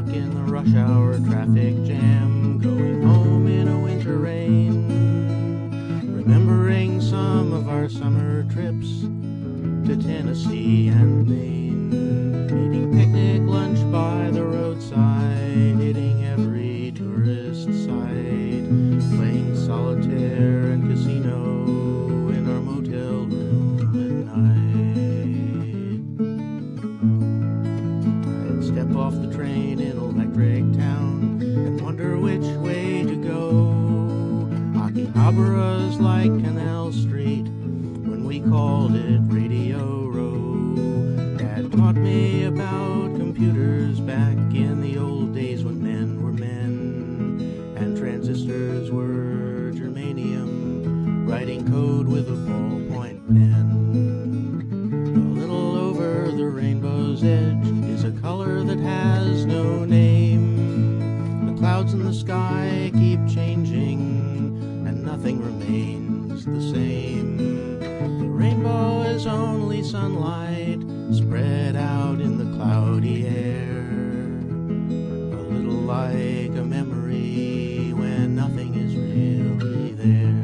stuck in the rush hour traffic jam, going home in a winter rain, remembering some of our summer trips to Tennessee and Maine, eating picnic lunch by the roadside, hitting every tourist site, playing solitaire and casino in our motel room at night. I'd step off the train in Electric Town and wonder which way to go. Akihabara's like Canal Street when we called it Radio Row. Dad taught me about computers back in the old days when men were men and transistors were germanium, writing code with a ballpoint pen. A little over the rainbow's edge is a color that has no name. The clouds in the sky keep changing and nothing remains the same. The rainbow is only sunlight spread out in the cloudy air, a little like a memory when nothing is really there.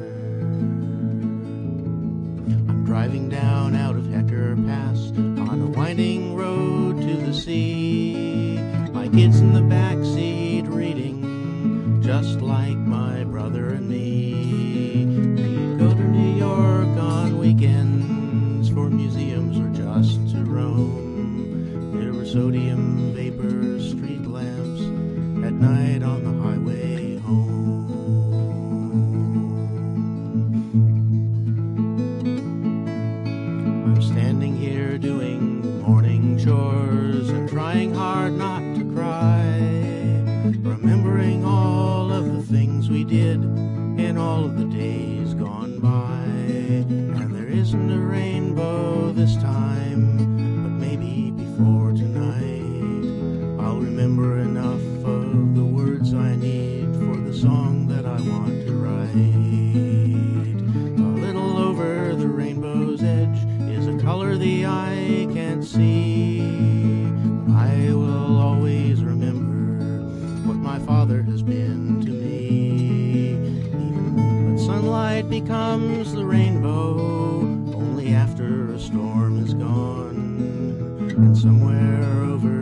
I'm driving down out of Hecker Pass on a winding road to the sea. My kids in the back seat reading, just like my brother and me. We'd go to New York on weekends for museums or just to roam. There were sodium vapor street lamps at night on the highway home. I'm standing here doing morning chores and trying hard not to cry, remembering all of the things we did in all of the days gone by. And there isn't a rainbow this time, but maybe before tonight I'll remember enough of the words I need for the song that I want to write. A little over the rainbow's edge is a color the eye can't see, but I will always remember what my father has been to me. Even when sunlight becomes the rainbow only after a storm is gone, and somewhere over